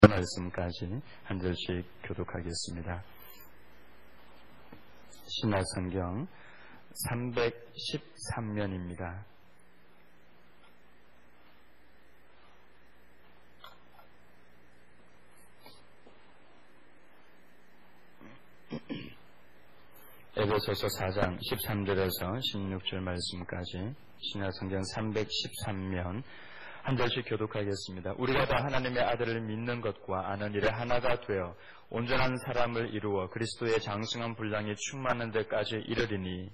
말씀까지 한 절씩 교독하겠습니다. 신약성경 313면입니다. 에베소서 4장 13절에서 16절 말씀까지 신약성경 313면 한 절씩 교독하겠습니다. 우리가 다 하나님의 아들을 믿는 것과 아는 일에 하나가 되어 온전한 사람을 이루어 그리스도의 장성한 분량이 충만한 데까지 이르리니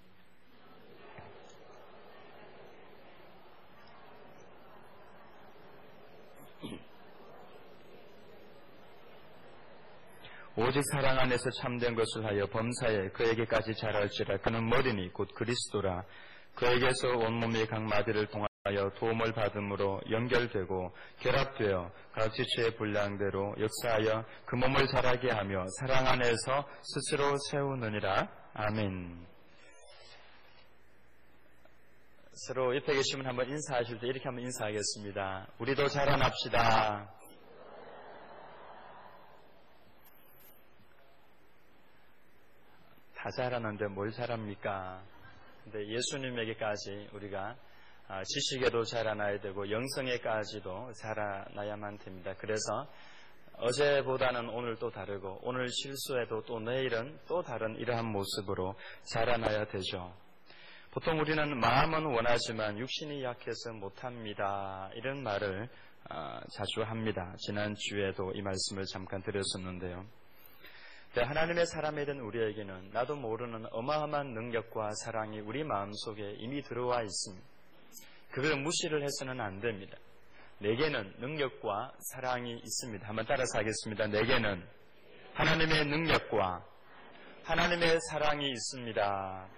오직 사랑 안에서 참된 것을 하여 범사에 그에게까지 자랄지라. 그는 머리니 곧 그리스도라. 그에게서 온몸이 각 마디를 통하여 도움을 받음으로 연결되고 결합되어 각 지체의 분량대로 역사하여 그 몸을 자라게 하며 사랑 안에서 스스로 세우느니라. 아멘. 서로 옆에 계시면 한번 인사하실 때 이렇게 한번 인사하겠습니다. 우리도 자라납시다. 다 자라는데 뭘 자랍니까? 근데 예수님에게까지 우리가 지식에도 자라나야 되고 영성에까지도 자라나야만 됩니다. 그래서 어제보다는 오늘 또 다르고 오늘 실수해도 또 내일은 또 다른 이러한 모습으로 자라나야 되죠. 보통 우리는 마음은 원하지만 육신이 약해서 못합니다. 이런 말을 자주 합니다. 지난주에도 이 말씀을 잠깐 드렸었는데요. 하나님의 사람이 된 우리에게는 나도 모르는 어마어마한 능력과 사랑이 우리 마음속에 이미 들어와 있습니다. 그걸 무시를 해서는 안 됩니다. 내게는 능력과 사랑이 있습니다. 한번 따라서 하겠습니다. 내게는 하나님의 능력과 하나님의 사랑이 있습니다.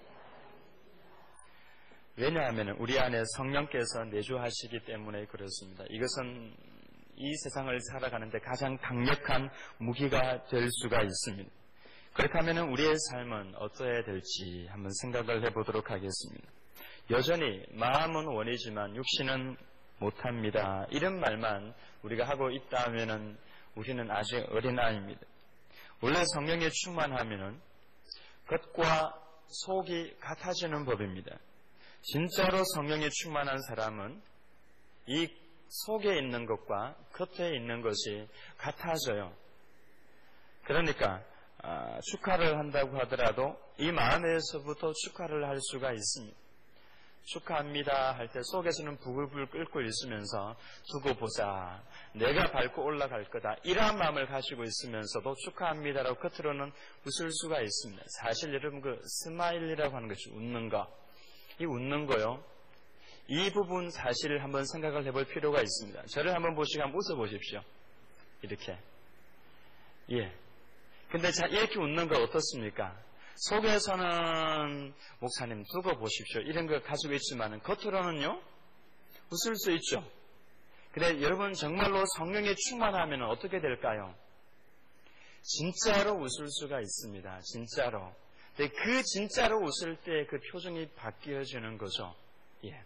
왜냐하면 우리 안에 성령께서 내주하시기 때문에 그렇습니다. 이것은 이 세상을 살아가는데 가장 강력한 무기가 될 수가 있습니다. 그렇다면 우리의 삶은 어떠해야 될지 한번 생각을 해보도록 하겠습니다. 여전히 마음은 원이지만 육신은 못합니다. 이런 말만 우리가 하고 있다면 우리는 아직 어린아이입니다. 원래 성령에 충만하면 겉과 속이 같아지는 법입니다. 진짜로 성령에 충만한 사람은 이 속에 있는 것과 겉에 있는 것이 같아져요. 그러니까 축하를 한다고 하더라도 이 마음에서부터 축하를 할 수가 있습니다. 축하합니다 할 때 속에서는 부글부글 끓고 있으면서 두고 보자, 내가 밟고 올라갈 거다, 이러한 마음을 가지고 있으면서도 축하합니다라고 겉으로는 웃을 수가 있습니다. 사실 여러분 그 스마일이라고 하는 것이 웃는 거, 이 웃는 거요, 이 부분 사실을 한번 생각을 해볼 필요가 있습니다. 저를 한번 보시고 한번 웃어보십시오. 이렇게. 예. 근데 자, 이렇게 웃는 거 어떻습니까? 속에서는 목사님 두고 보십시오, 이런 걸 가지고 있지만 겉으로는요 웃을 수 있죠. 근데 여러분 정말로 성령에 충만하면 어떻게 될까요? 진짜로 웃을 수가 있습니다. 진짜로. 근데 그 진짜로 웃을 때 그 표정이 바뀌어지는 거죠. 예.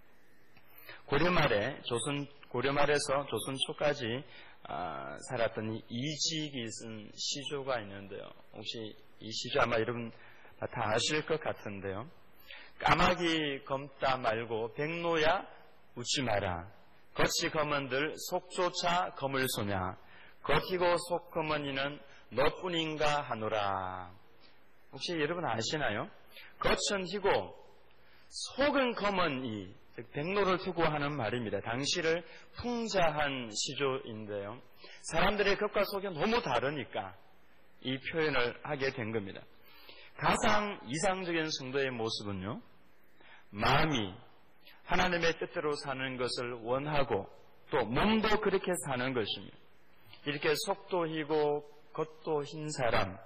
고려말에서 조선 초까지 살았던 이직이 쓴 시조가 있는데요. 혹시 이 시조 아마 여러분 다 아실 것 같은데요. 까마귀 검다 말고 백로야 웃지 마라. 겉이 검은들 속조차 검을 소냐. 겉이고 속 검은 이는 너뿐인가 하노라. 혹시 여러분 아시나요? 겉은 희고 속은 검은 이, 즉 백로를 두고 하는 말입니다. 당시를 풍자한 시조인데요. 사람들의 겉과 속이 너무 다르니까 이 표현을 하게 된 겁니다. 가장 이상적인 성도의 모습은요, 마음이 하나님의 뜻대로 사는 것을 원하고 또 몸도 그렇게 사는 것입니다. 이렇게 속도 희고 겉도 흰 사람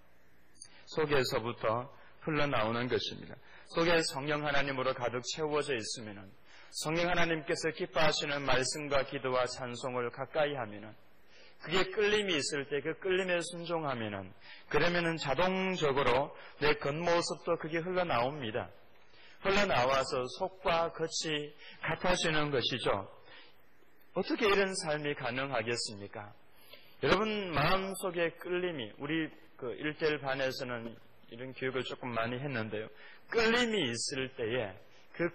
속에서부터 흘러나오는 것입니다. 속에 성령 하나님으로 가득 채워져 있으면, 성령 하나님께서 기뻐하시는 말씀과 기도와 찬송을 가까이 하면, 그게 끌림이 있을 때 그 끌림에 순종하면, 그러면은 자동적으로 내 겉모습도 그게 흘러나옵니다. 흘러나와서 속과 겉이 같아지는 것이죠. 어떻게 이런 삶이 가능하겠습니까? 여러분 마음속에 끌림이, 우리 그 1대1 반에서는 이런 교육을 조금 많이 했는데요. 끌림이 있을 때에 그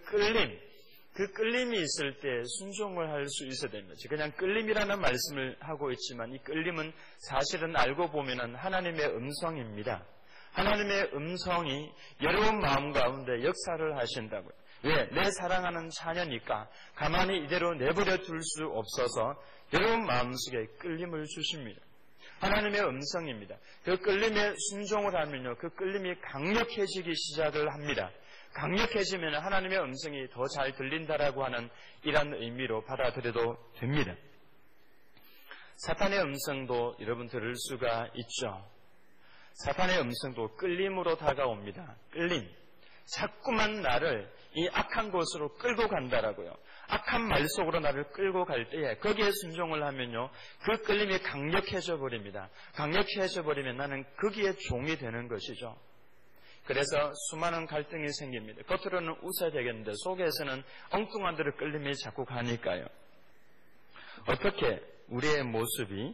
끌림이 있을 때 순종을 할 수 있어야 됩니다. 그냥 끌림이라는 말씀을 하고 있지만 이 끌림은 사실은 알고 보면은 하나님의 음성입니다. 하나님의 음성이 여러분 마음 가운데 역사를 하신다고요. 왜? 내 사랑하는 자녀니까 가만히 이대로 내버려 둘 수 없어서 여러분 마음속에 끌림을 주십니다. 하나님의 음성입니다. 그 끌림에 순종을 하면요, 그 끌림이 강력해지기 시작을 합니다. 강력해지면 하나님의 음성이 더 잘 들린다라고 하는 이런 의미로 받아들여도 됩니다. 사탄의 음성도 여러분 들을 수가 있죠. 사탄의 음성도 끌림으로 다가옵니다. 끌림. 자꾸만 나를 이 악한 곳으로 끌고 간다라고요. 악한 말 속으로 나를 끌고 갈 때에 거기에 순종을 하면요, 그 끌림이 강력해져 버립니다. 강력해져 버리면 나는 거기에 종이 되는 것이죠. 그래서 수많은 갈등이 생깁니다. 겉으로는 웃어야 되겠는데 속에서는 엉뚱한 데로 끌림이 자꾸 가니까요. 어떻게 우리의 모습이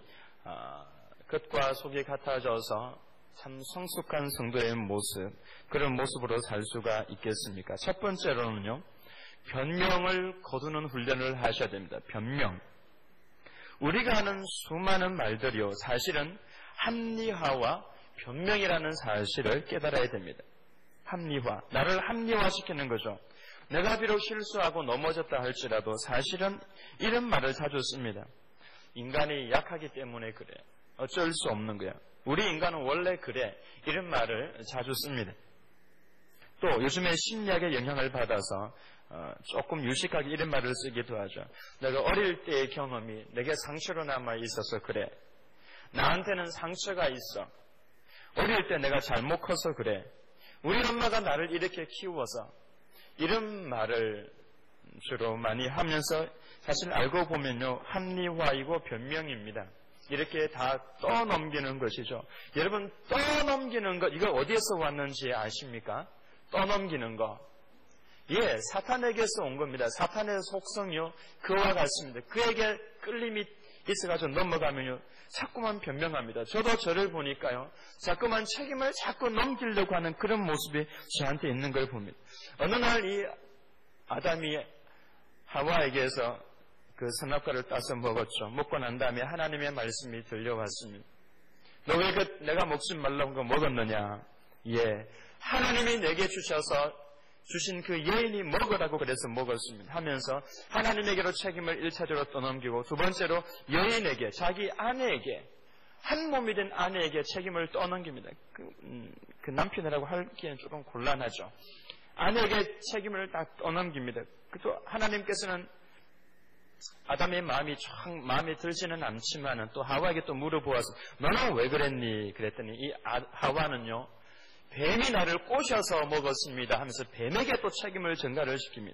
겉과 속이 같아져서 참 성숙한 성도의 모습, 그런 모습으로 살 수가 있겠습니까? 첫 번째로는요, 변명을 거두는 훈련을 하셔야 됩니다. 변명. 우리가 하는 수많은 말들이요, 사실은 합리화와 변명이라는 사실을 깨달아야 됩니다. 합리화. 나를 합리화시키는 거죠. 내가 비록 실수하고 넘어졌다 할지라도 사실은 이런 말을 자주 씁니다. 인간이 약하기 때문에 그래. 어쩔 수 없는 거야. 우리 인간은 원래 그래. 이런 말을 자주 씁니다. 또 요즘에 심리학의 영향을 받아서 조금 유식하게 이런 말을 쓰기도 하죠. 내가 어릴 때의 경험이 내게 상처로 남아 있어서 그래. 나한테는 상처가 있어. 어릴 때 내가 잘못 커서 그래. 우리 엄마가 나를 이렇게 키워서, 이런 말을 주로 많이 하면서 사실 알고 보면요, 합리화이고 변명입니다. 이렇게 다 떠넘기는 것이죠. 여러분, 떠넘기는 것, 이거 어디에서 왔는지 아십니까? 떠넘기는 거. 예, 사탄에게서 온 겁니다. 사탄의 속성이요, 그와 같습니다. 그에게 끌림이 있어가지고 넘어가면요, 자꾸만 변명합니다. 저도 저를 보니까요, 자꾸만 책임을 자꾸 넘기려고 하는 그런 모습이 저한테 있는 걸 봅니다. 어느 날 이 아담이 하와에게서 그 선악과를 따서 먹었죠. 먹고 난 다음에 하나님의 말씀이 들려왔습니다. 너 왜 내가 먹지 말라고 거 먹었느냐? 예, 하나님이 내게 주신 그 여인이 먹으라고 그래서 먹었습니다. 하면서 하나님에게로 책임을 1차적으로 떠넘기고, 두 번째로 여인에게, 자기 아내에게, 한 몸이 된 아내에게 책임을 떠넘깁니다. 그 남편이라고 하기에는 조금 곤란하죠. 아내에게 책임을 다 떠넘깁니다. 또 하나님께서는 아담의 마음에 들지는 않지만은 또 하와에게 또 물어보아서 너는 왜 그랬니? 그랬더니 이 하와는요, 뱀이 나를 꼬셔서 먹었습니다 하면서 뱀에게 또 책임을 전가를 시킵니다.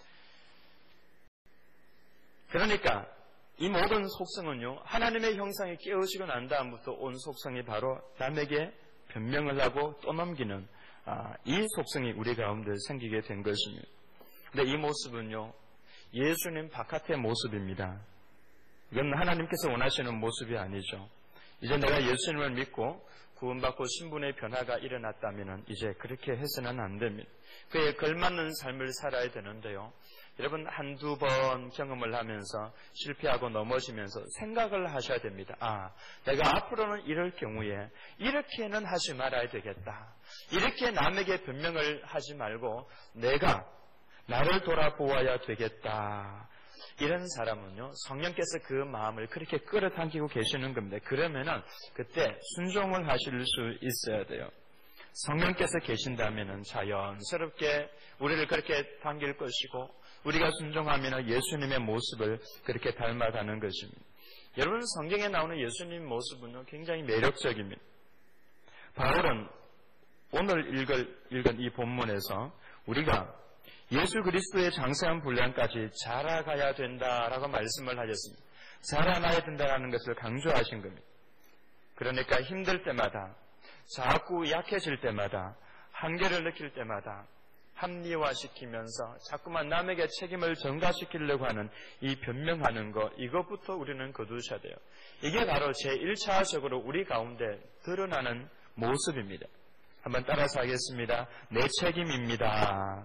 그러니까 이 모든 속성은요, 하나님의 형상이 깨어지고 난 다음부터 온 속성이 바로 남에게 변명을 하고 떠넘기는 이 속성이 우리 가운데 생기게 된 것입니다. 근데 이 모습은요, 예수님 바깥의 모습입니다. 이건 하나님께서 원하시는 모습이 아니죠. 이제 내가 예수님을 믿고 구원받고 신분의 변화가 일어났다면 이제 그렇게 해서는 안 됩니다. 그에 걸맞는 삶을 살아야 되는데요. 여러분, 한두 번 경험을 하면서 실패하고 넘어지면서 생각을 하셔야 됩니다. 내가 앞으로는 이럴 경우에 이렇게는 하지 말아야 되겠다. 이렇게 남에게 변명을 하지 말고 내가 나를 돌아보아야 되겠다. 이런 사람은요, 성령께서 그 마음을 그렇게 끌어당기고 계시는 겁니다. 그러면은 그때 순종을 하실 수 있어야 돼요. 성령께서 계신다면은 자연스럽게 우리를 그렇게 당길 것이고, 우리가 순종하면 예수님의 모습을 그렇게 닮아가는 것입니다. 여러분, 성경에 나오는 예수님 모습은 굉장히 매력적입니다. 바울은 오늘 읽은 이 본문에서 우리가 예수 그리스도의 장세한 분량까지 자라가야 된다라고 말씀을 하셨습니다. 자라나야 된다는 것을 강조하신 겁니다. 그러니까 힘들 때마다, 자꾸 약해질 때마다, 한계를 느낄 때마다 합리화시키면서 자꾸만 남에게 책임을 전가시키려고 하는 이 변명하는 것, 이것부터 우리는 거두셔야 돼요. 이게 바로 제1차적으로 우리 가운데 드러나는 모습입니다. 한번 따라서 하겠습니다. 내 책임입니다.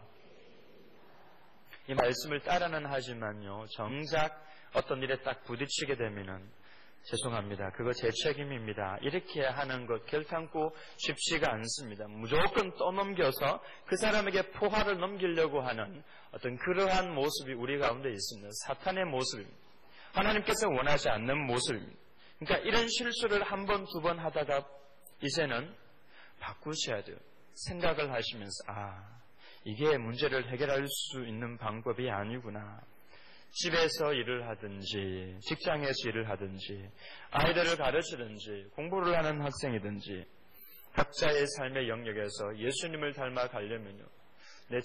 이 말씀을 따라는 하지만요, 정작 어떤 일에 딱 부딪히게 되면은 죄송합니다. 그거 제 책임입니다. 이렇게 하는 것 결탄코 쉽지가 않습니다. 무조건 떠넘겨서 그 사람에게 포화를 넘기려고 하는 어떤 그러한 모습이 우리 가운데 있습니다. 사탄의 모습입니다. 하나님께서 원하지 않는 모습입니다. 그러니까 이런 실수를 한 번, 두 번 하다가 이제는 바꾸셔야 돼요. 생각을 하시면서 이게 문제를 해결할 수 있는 방법이 아니구나. 집에서 일을 하든지 직장에서 일을 하든지 아이들을 가르치든지 공부를 하는 학생이든지 각자의 삶의 영역에서 예수님을 닮아 가려면요, 내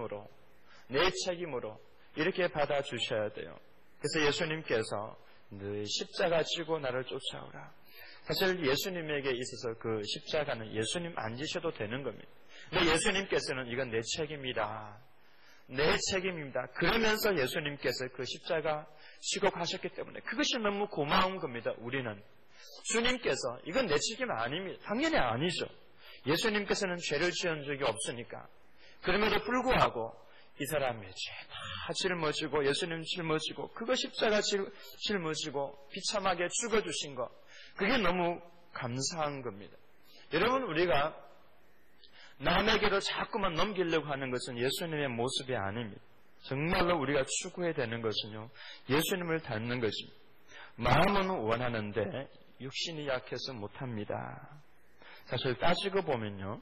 책임으로 이렇게 받아주셔야 돼요. 그래서 예수님께서 너 십자가 지고 나를 쫓아오라. 사실 예수님에게 있어서 그 십자가는 예수님 안 지셔도 되는 겁니다. 근데 예수님께서는 이건 내 책임이다. 내 책임입니다. 그러면서 예수님께서 그 십자가 지고 가셨기 때문에 그것이 너무 고마운 겁니다. 우리는 주님께서 이건 내 책임 아닙니다. 당연히 아니죠. 예수님께서는 죄를 지은 적이 없으니까. 그럼에도 불구하고 이 사람의 죄 다 짊어지고 예수님 짊어지고 그거 십자가 짊어지고 비참하게 죽어주신 것, 그게 너무 감사한 겁니다. 여러분, 우리가 남에게로 자꾸만 넘기려고 하는 것은 예수님의 모습이 아닙니다. 정말로 우리가 추구해야 되는 것은요, 예수님을 닮는 것입니다. 마음은 원하는데 육신이 약해서 못합니다. 사실 따지고 보면요,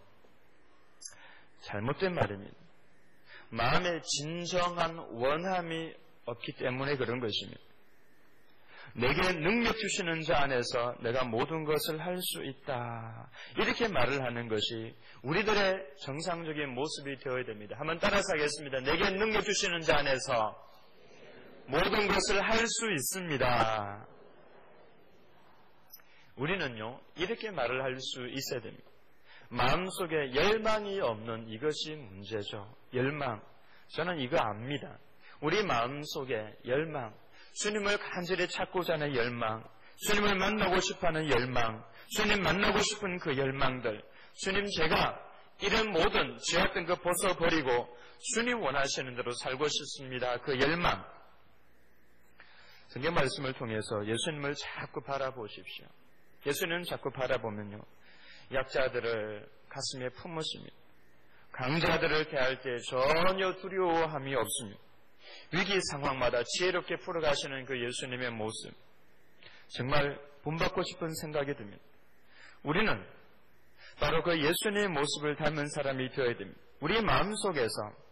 잘못된 말입니다. 마음에 진정한 원함이 없기 때문에 그런 것입니다. 내게 능력 주시는 자 안에서 내가 모든 것을 할 수 있다. 이렇게 말을 하는 것이 우리들의 정상적인 모습이 되어야 됩니다. 한번 따라서 하겠습니다. 내게 능력 주시는 자 안에서 모든 것을 할 수 있습니다. 우리는요, 이렇게 말을 할 수 있어야 됩니다. 마음속에 열망이 없는 이것이 문제죠. 열망. 저는 이거 압니다. 우리 마음속에 열망, 주님을 간절히 찾고자 하는 열망, 주님을 만나고 싶어하는 열망, 주님 만나고 싶은 그 열망들, 주님 제가 이런 모든 죄악된 거 벗어버리고 주님 원하시는 대로 살고 싶습니다. 그 열망. 성경 말씀을 통해서 예수님을 자꾸 바라보십시오. 예수님을 자꾸 바라보면요, 약자들을 가슴에 품으십니다. 강자들을 대할 때 전혀 두려워함이 없습니다. 위기 상황마다 지혜롭게 풀어가시는 그 예수님의 모습, 정말 본받고 싶은 생각이 듭니다. 우리는 바로 그 예수님의 모습을 닮은 사람이 되어야 됩니다. 우리 마음속에서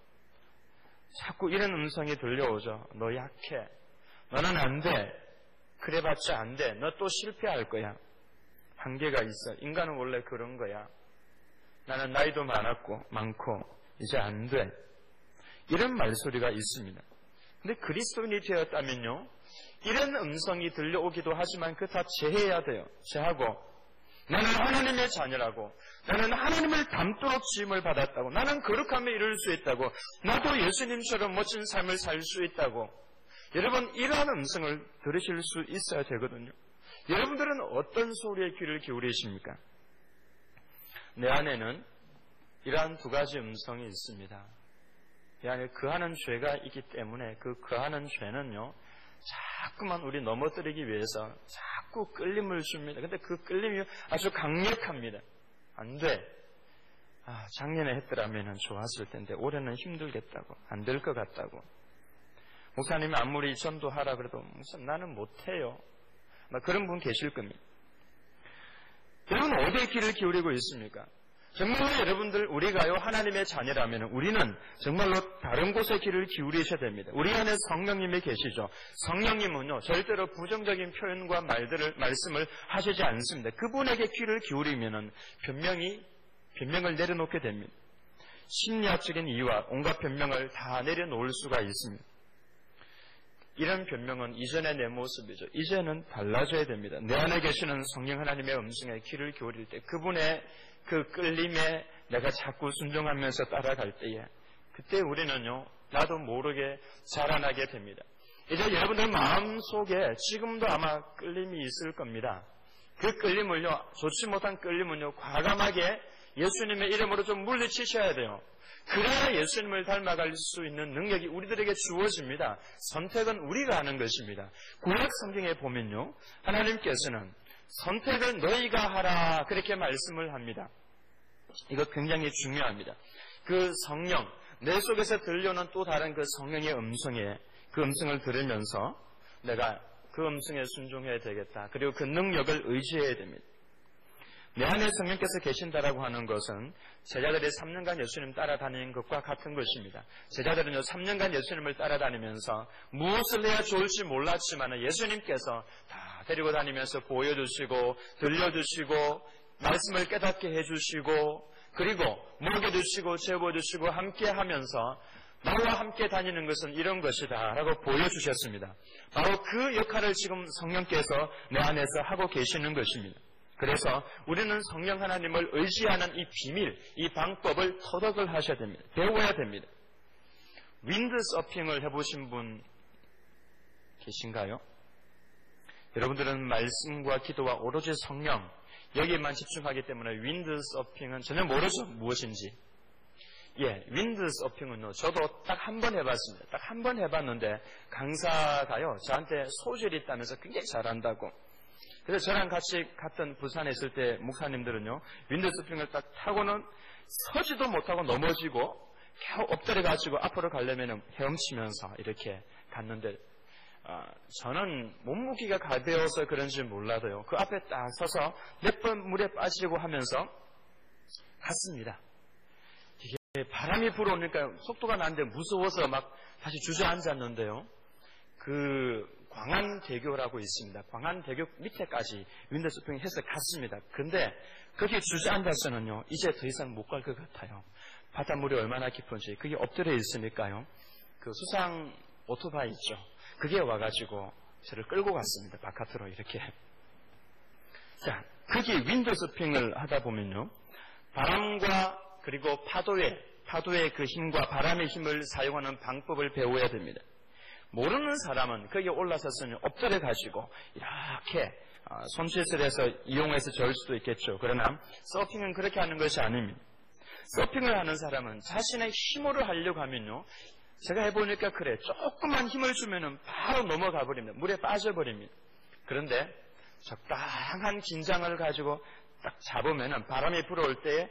자꾸 이런 음성이 들려오죠. 너 약해. 너는 안 돼. 그래봤자 안 돼. 너 또 실패할 거야. 한계가 있어. 인간은 원래 그런 거야. 나는 나이도 많고 이제 안 돼. 이런 말소리가 있습니다. 근데 그리스도인이 되었다면요, 이런 음성이 들려오기도 하지만 그거 다 제해야 돼요. 제하고 나는 하나님의 자녀라고, 나는 하나님을 닮도록 지음을 받았다고, 나는 거룩함에 이룰 수 있다고, 나도 예수님처럼 멋진 삶을 살 수 있다고. 여러분, 이러한 음성을 들으실 수 있어야 되거든요. 여러분들은 어떤 소리에 귀를 기울이십니까? 내 안에는 이러한 두 가지 음성이 있습니다. 이 안에 그하는 죄가 있기 때문에 그 그하는 죄는요, 자꾸만 우리 넘어뜨리기 위해서 자꾸 끌림을 줍니다. 근데 그 끌림이 아주 강력합니다. 안 돼. 작년에 했더라면 좋았을 텐데 올해는 힘들겠다고, 안 될 것 같다고. 목사님이 아무리 전도하라 그래도 나는 못해요. 그런 분 계실 겁니다. 여러분, 어디에 귀를 기울이고 있습니까? 정말로 여러분들, 우리가요 하나님의 자녀라면 우리는 정말로 다른 곳에 귀를 기울이셔야 됩니다. 우리 안에 성령님이 계시죠. 성령님은요 절대로 부정적인 표현과 말씀을 하시지 않습니다. 그분에게 귀를 기울이면은 변명을 내려놓게 됩니다. 심리학적인 이유와 온갖 변명을 다 내려놓을 수가 있습니다. 이런 변명은 이전의 내 모습이죠. 이제는 달라져야 됩니다. 내 안에 계시는 성령 하나님의 음성에 귀를 기울일 때, 그분의 그 끌림에 내가 자꾸 순종하면서 따라갈 때에 그때 우리는요, 나도 모르게 자라나게 됩니다. 이제 여러분들 마음속에 지금도 아마 끌림이 있을 겁니다. 그 끌림을요, 좋지 못한 끌림은요, 과감하게 예수님의 이름으로 좀 물리치셔야 돼요. 그래야 예수님을 닮아갈 수 있는 능력이 우리들에게 주어집니다. 선택은 우리가 하는 것입니다. 구약 성경에 보면요, 하나님께서는 선택을 너희가 하라 그렇게 말씀을 합니다. 이거 굉장히 중요합니다. 그 성령, 내 속에서 들려오는 또 다른 그 성령의 음성에 그 음성을 들으면서 내가 그 음성에 순종해야 되겠다. 그리고 그 능력을 의지해야 됩니다. 내 안에 성령께서 계신다라고 하는 것은 제자들이 3년간 예수님 따라다니는 것과 같은 것입니다. 제자들은요 3년간 예수님을 따라다니면서 무엇을 해야 좋을지 몰랐지만 예수님께서 다 데리고 다니면서 보여주시고 들려주시고 말씀을 깨닫게 해주시고 그리고 먹여주시고 재워주시고 함께하면서 나와 함께 다니는 것은 이런 것이다 라고 보여주셨습니다. 바로 그 역할을 지금 성령께서 내 안에서 하고 계시는 것입니다. 그래서 우리는 성령 하나님을 의지하는 이 비밀, 이 방법을 터득을 하셔야 됩니다. 배워야 됩니다. 윈드 서핑을 해보신 분 계신가요? 여러분들은 말씀과 기도와 오로지 성령 여기에만 집중하기 때문에 윈드 서핑은 전혀 모르죠. 무엇인지. 윈드 서핑은요. 저도 딱 한 번 해봤습니다. 딱 한 번 해봤는데 강사가요. 저한테 소질이 있다면서 굉장히 잘한다고. 그래서 저랑 같이 갔던 부산에 있을 때 목사님들은요. 윈드 서핑을 딱 타고는 서지도 못하고 넘어지고 겨우 엎드려가지고 앞으로 가려면 헤엄치면서 이렇게 갔는데 저는 몸무게가 가벼워서 그런지 몰라도요. 그 앞에 딱 서서 몇 번 물에 빠지고 하면서 갔습니다. 이게 바람이 불어오니까 속도가 나는데 무서워서 막 다시 주저앉았는데요. 그 광안대교라고 있습니다. 광안대교 밑에까지 윈드서핑 해서 갔습니다. 근데 거기 주저앉아서는요. 이제 더 이상 못 갈 것 같아요. 바닷물이 얼마나 깊은지 그게 엎드려 있으니까요. 그 수상 오토바이 있죠. 그게 와가지고 저를 끌고 갔습니다. 바깥으로 이렇게. 자, 거기 윈드서핑을 하다 보면요. 바람과 그리고 파도의 그 힘과 바람의 힘을 사용하는 방법을 배워야 됩니다. 모르는 사람은 거기에 올라서서는 엎드려가지고 이렇게 손짓을 해서 이용해서 절 수도 있겠죠. 그러나 서핑은 그렇게 하는 것이 아닙니다. 서핑을 하는 사람은 자신의 힘으로 하려고 하면요. 제가 해보니까 그래. 조금만 힘을 주면은 바로 넘어가 버립니다. 물에 빠져버립니다. 그런데 적당한 긴장을 가지고 딱 잡으면은 바람이 불어올 때에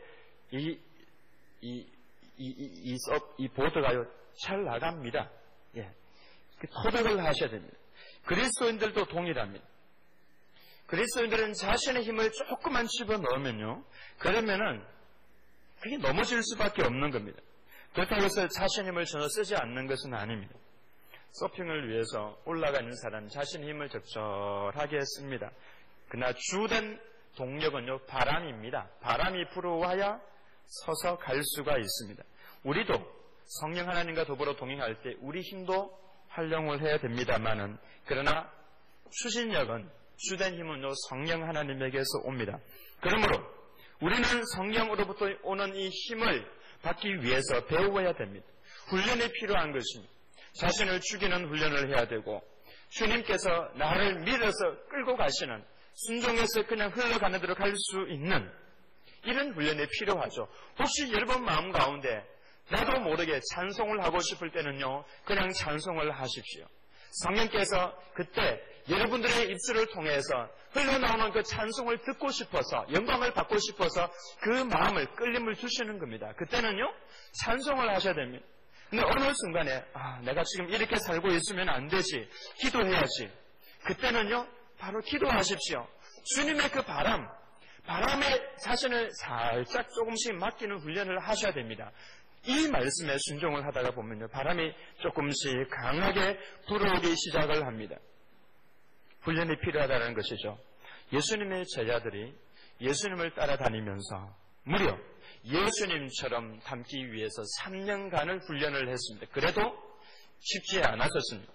이 보드가요, 잘 나갑니다. 토득을 하셔야 됩니다. 그리스도인들도 동일합니다. 그리스도인들은 자신의 힘을 조금만 집어넣으면요, 그러면은 그게 넘어질 수밖에 없는 겁니다. 그렇다고 해서 자신의 힘을 전혀 쓰지 않는 것은 아닙니다. 서핑을 위해서 올라가는 사람 자신의 힘을 적절하게 씁니다. 그러나 주된 동력은요, 바람입니다. 바람이 불어와야 서서 갈 수가 있습니다. 우리도 성령 하나님과 더불어 동행할 때 우리 힘도 활용을 해야 됩니다만은, 그러나 추진력은, 주된 힘은요, 성령 하나님에게서 옵니다. 그러므로 우리는 성령으로부터 오는 이 힘을 받기 위해서 배워야 됩니다. 훈련이 필요한 것입니다. 자신을 죽이는 훈련을 해야 되고, 주님께서 나를 밀어서 끌고 가시는, 순종해서 그냥 흘러가는 대로 갈 수 있는 이런 훈련이 필요하죠. 혹시 여러분 마음 가운데 나도 모르게 찬송을 하고 싶을 때는요, 그냥 찬송을 하십시오. 성령께서 그때 여러분들의 입술을 통해서 흘러나오는 그 찬송을 듣고 싶어서, 영광을 받고 싶어서 그 마음을, 끌림을 주시는 겁니다. 그때는요, 찬송을 하셔야 됩니다. 근데 어느 순간에 내가 지금 이렇게 살고 있으면 안 되지, 기도해야지. 그때는요, 바로 기도하십시오. 주님의 그 바람에 자신을 살짝 조금씩 맡기는 훈련을 하셔야 됩니다. 이 말씀에 순종을 하다가 보면요, 바람이 조금씩 강하게 불어오기 시작을 합니다. 훈련이 필요하다는 것이죠. 예수님의 제자들이 예수님을 따라다니면서 무려 예수님처럼 닮기 위해서 3년간을 훈련을 했습니다. 그래도 쉽지 않았었습니다.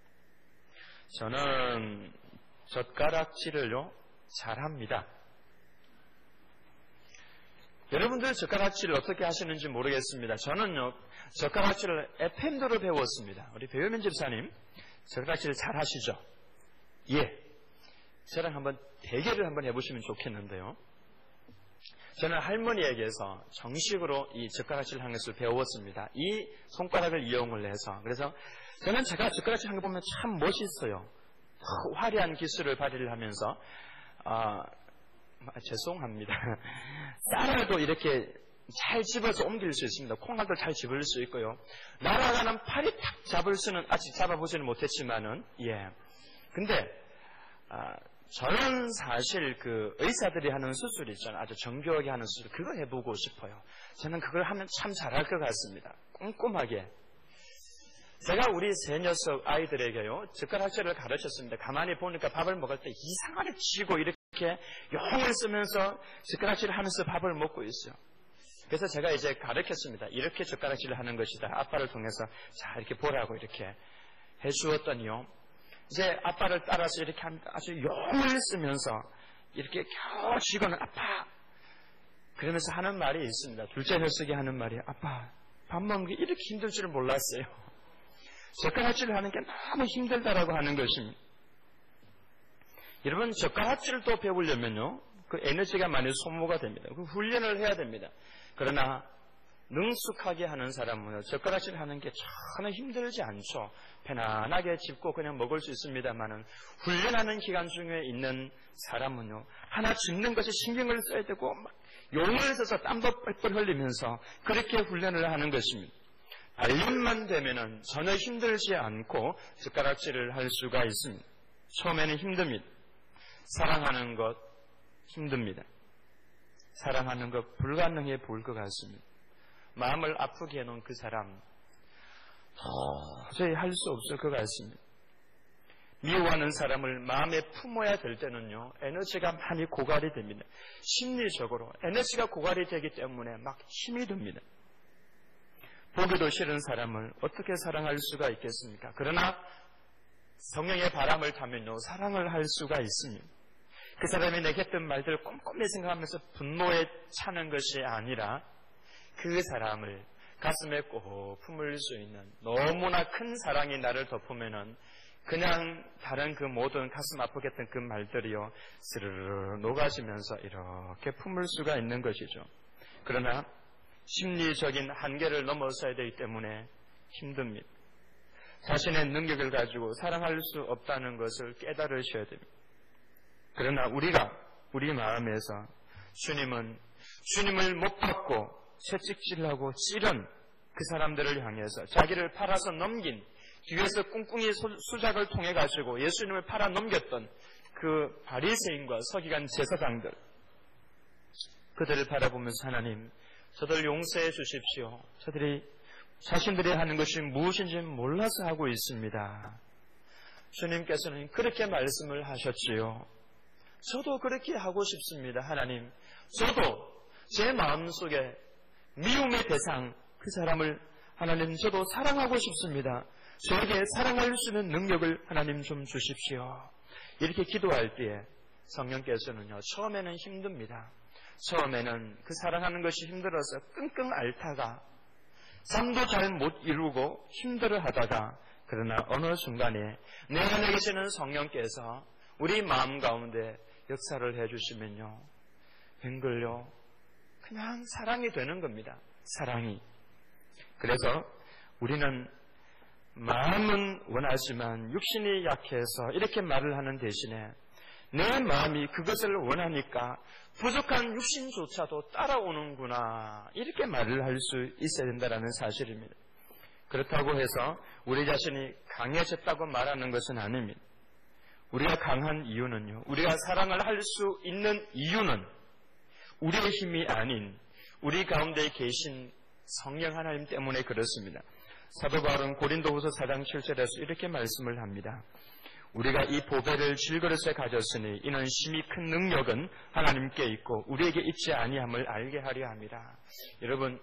저는 젓가락질을요, 잘합니다. 여러분들 젓가락질을 어떻게 하시는지 모르겠습니다. 저는요, 젓가락질을 FM도로 배웠습니다. 우리 배우면 집사님, 젓가락질 잘 하시죠? 예. 저랑 한번 대결을 한번 해보시면 좋겠는데요. 저는 할머니에게서 정식으로 이 젓가락질 하는 것을 배웠습니다. 이 손가락을 이용을 해서. 그래서 저는 제가 젓가락질 하는 거 보면 참 멋있어요. 화려한 기술을 발휘를 하면서, 죄송합니다. 쌀알도 이렇게 잘 집어서 옮길 수 있습니다. 콩알도 잘 집을 수 있고요. 날아가는 파리 탁 잡을 수는 아직 잡아보지는 못했지만은, 예. 근데, 저는 사실 그 의사들이 하는 수술 있잖아요. 아주 정교하게 하는 수술. 그거 해보고 싶어요. 저는 그걸 하면 참 잘할 것 같습니다. 꼼꼼하게. 제가 우리 세 녀석 아이들에게요, 젓가락질을 가르쳤습니다. 가만히 보니까 밥을 먹을 때 이상하게 쥐고 이렇게 용을 쓰면서 젓가락질을 하면서 밥을 먹고 있어요. 그래서 제가 이제 가르쳤습니다. 이렇게 젓가락질을 하는 것이다. 아빠를 통해서 자, 이렇게 보라고 이렇게 해주었더니요. 이제 아빠를 따라서 이렇게 아주 용을 쓰면서 이렇게 겨우 쥐고는 아빠! 그러면서 하는 말이 있습니다. 둘째 녀석이 하는 말이 아빠, 밥 먹는 게 이렇게 힘들 줄 몰랐어요. 젓가락질을 하는 게 너무 힘들다라고 하는 것입니다. 여러분, 젓가락질도 배우려면요, 그 에너지가 많이 소모가 됩니다. 그 훈련을 해야 됩니다. 그러나 능숙하게 하는 사람은 젓가락질 하는 게 전혀 힘들지 않죠. 편안하게 짚고 그냥 먹을 수 있습니다만은 훈련하는 기간 중에 있는 사람은요, 하나 짚는 것에 신경을 써야 되고 막 용을 써서 땀도 뻘뻘 흘리면서 그렇게 훈련을 하는 것입니다. 단련만 되면은 전혀 힘들지 않고 젓가락질을 할 수가 있습니다. 처음에는 힘듭니다. 사랑하는 것 힘듭니다. 사랑하는 것 불가능해 보일 것 같습니다. 마음을 아프게 해놓은 그 사람 도저히 할 수 없을 것 같습니다. 미워하는 사람을 마음에 품어야 될 때는요, 에너지가 많이 고갈이 됩니다. 심리적으로 에너지가 고갈이 되기 때문에 막 힘이 듭니다. 보기도 싫은 사람을 어떻게 사랑할 수가 있겠습니까? 그러나 성령의 바람을 타면요, 사랑을 할 수가 있습니다. 그 사람이 내게 했던 말들을 꼼꼼히 생각하면서 분노에 차는 것이 아니라 그 사람을 가슴에 꼭 품을 수 있는 너무나 큰 사랑이 나를 덮으면은 그냥 다른 그 모든 가슴 아프게 했던 그 말들이요, 스르르 녹아지면서 이렇게 품을 수가 있는 것이죠. 그러나 심리적인 한계를 넘어서야 되기 때문에 힘듭니다. 자신의 능력을 가지고 사랑할 수 없다는 것을 깨달으셔야 됩니다. 그러나 우리 마음에서 주님을 못 받고 채찍질하고 찌른 그 사람들을 향해서 자기를 팔아서 넘긴, 뒤에서 꿍꿍이 수작을 통해 가지고 예수님을 팔아 넘겼던 그 바리새인과 서기관 제사장들, 그들을 바라보면서 하나님, 저들 용서해 주십시오. 저들이 자신들이 하는 것이 무엇인지 몰라서 하고 있습니다. 주님께서는 그렇게 말씀을 하셨지요. 저도 그렇게 하고 싶습니다. 하나님, 저도 제 마음속에 미움의 대상, 그 사람을 하나님, 저도 사랑하고 싶습니다. 저에게 사랑할 수 있는 능력을 하나님 좀 주십시오. 이렇게 기도할 때에 성령께서는요, 처음에는 힘듭니다. 처음에는 그 사랑하는 것이 힘들어서 끙끙 앓다가 잠도 잘 못 이루고 힘들어 하다가, 그러나 어느 순간에 내 안에 계시는 성령께서 우리 마음 가운데 역사를 해주시면요, 웬걸요, 그냥 사랑이 되는 겁니다. 사랑이. 그래서 우리는 마음은 원하지만 육신이 약해서 이렇게 말을 하는 대신에 내 마음이 그것을 원하니까 부족한 육신조차도 따라오는구나, 이렇게 말을 할 수 있어야 된다는 사실입니다. 그렇다고 해서 우리 자신이 강해졌다고 말하는 것은 아닙니다. 우리가 강한 이유는요, 우리가 사랑을 할 수 있는 이유는 우리의 힘이 아닌 우리 가운데 계신 성령 하나님 때문에 그렇습니다. 사도 바울은 고린도후서 4장 7절에서 이렇게 말씀을 합니다. 우리가 이 보배를 질그릇에 가졌으니 이는 심히 큰 능력은 하나님께 있고 우리에게 있지 아니함을 알게 하려 함이라. 여러분,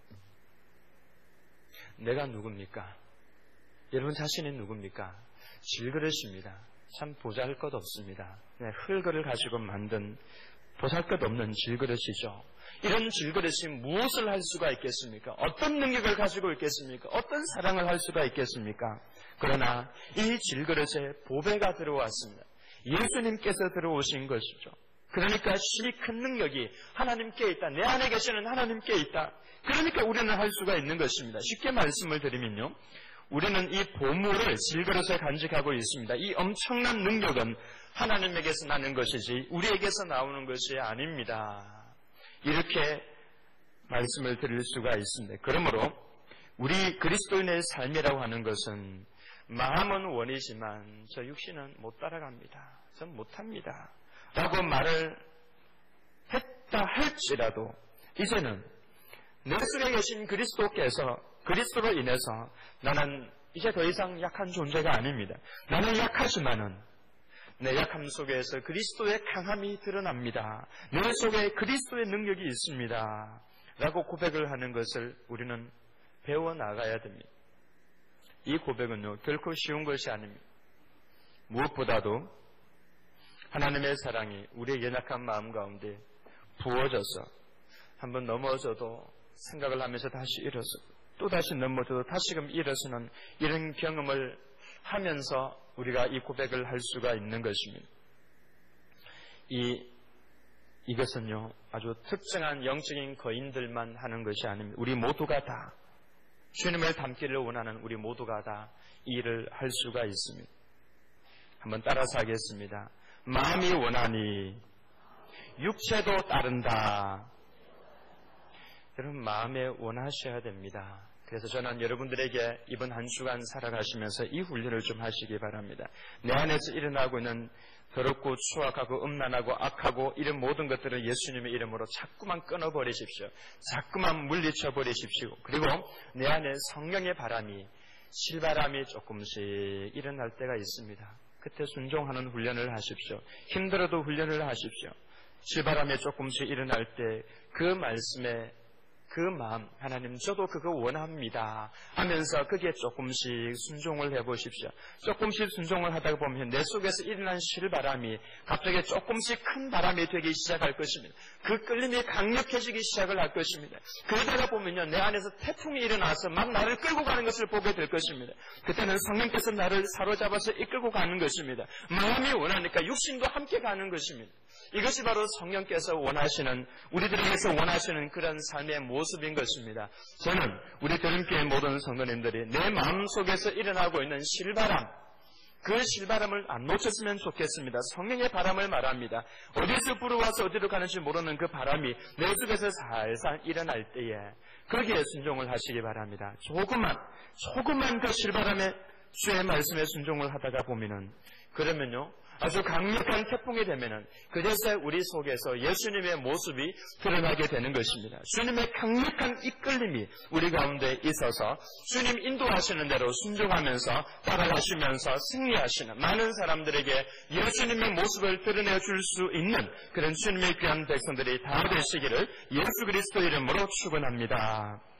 내가 누굽니까? 여러분 자신이 누굽니까? 질그릇입니다. 참 보잘것 없습니다. 흙을 가지고 만든 보잘것없는 질그릇이죠. 이런 질그릇이 무엇을 할 수가 있겠습니까? 어떤 능력을 가지고 있겠습니까? 어떤 사랑을 할 수가 있겠습니까? 그러나 이 질그릇에 보배가 들어왔습니다. 예수님께서 들어오신 것이죠. 그러니까 이 큰 능력이 하나님께 있다. 내 안에 계시는 하나님께 있다. 그러니까 우리는 할 수가 있는 것입니다. 쉽게 말씀을 드리면요, 우리는 이 보물을 질그릇에 간직하고 있습니다. 이 엄청난 능력은 하나님에게서 나는 것이지 우리에게서 나오는 것이 아닙니다. 이렇게 말씀을 드릴 수가 있습니다. 그러므로 우리 그리스도인의 삶이라고 하는 것은 마음은 원이지만 저 육신은 못 따라갑니다. 전 못합니다. 라고 말을 했다 할지라도 이제는 내 속에 계신 그리스도로 인해서 나는 이제 더 이상 약한 존재가 아닙니다. 나는 약하지만은 내 약함 속에서 그리스도의 강함이 드러납니다. 내 속에 그리스도의 능력이 있습니다. 라고 고백을 하는 것을 우리는 배워나가야 됩니다. 이 고백은요, 결코 쉬운 것이 아닙니다. 무엇보다도 하나님의 사랑이 우리의 연약한 마음 가운데 부어져서 한번 넘어져도 생각을 하면서 다시 일어서 또 다시 넘어져도 다시금 일어서는 이런 경험을 하면서 우리가 이 고백을 할 수가 있는 것입니다. 이것은요, 아주 특정한 영적인 거인들만 하는 것이 아닙니다. 우리 모두가 다, 주님을 닮기를 원하는 우리 모두가 다 이 일을 할 수가 있습니다. 한번 따라서 하겠습니다. 마음이 원하니 육체도 따른다. 여러분, 마음에 원하셔야 됩니다. 그래서 저는 여러분들에게 이번 한 주간 살아가시면서 이 훈련을 좀 하시기 바랍니다. 내 안에서 일어나고 있는 더럽고 추악하고 음란하고 악하고 이런 모든 것들을 예수님의 이름으로 자꾸만 끊어버리십시오. 자꾸만 물리쳐버리십시오. 그리고 내 안에 성령의 바람이, 실바람이 조금씩 일어날 때가 있습니다. 그때 순종하는 훈련을 하십시오. 힘들어도 훈련을 하십시오. 실바람이 조금씩 일어날 때 그 말씀에 그 마음, 하나님 저도 그거 원합니다 하면서 그게 조금씩 순종을 해보십시오. 조금씩 순종을 하다 보면 내 속에서 일어난 실바람이 갑자기 조금씩 큰 바람이 되기 시작할 것입니다. 그 끌림이 강력해지기 시작을 할 것입니다. 그러다가 보면요, 내 안에서 태풍이 일어나서 막 나를 끌고 가는 것을 보게 될 것입니다. 그때는 성령께서 나를 사로잡아서 이끌고 가는 것입니다. 마음이 원하니까 육신도 함께 가는 것입니다. 이것이 바로 성령께서 원하시는, 우리들에게서 원하시는 그런 삶의 모습인 것입니다. 저는 우리 드림교회 모든 성도님들이 내 마음속에서 일어나고 있는 실바람, 그 실바람을 안 놓쳤으면 좋겠습니다. 성령의 바람을 말합니다. 어디서 불어와서 어디로 가는지 모르는 그 바람이 내 속에서 살살 일어날 때에 거기에 순종을 하시기 바랍니다. 조금만 그 실바람에 주의 말씀에 순종을 하다가 보면은, 그러면요, 아주 강력한 태풍이 되면은 그제서 우리 속에서 예수님의 모습이 드러나게 되는 것입니다. 주님의 강력한 이끌림이 우리 가운데 있어서 주님 인도하시는 대로 순종하면서 따라가시면서 승리하시는 많은 사람들에게 예수님의 모습을 드러내 줄 수 있는 그런 주님의 귀한 백성들이 다 되시기를 예수 그리스도 이름으로 축원합니다.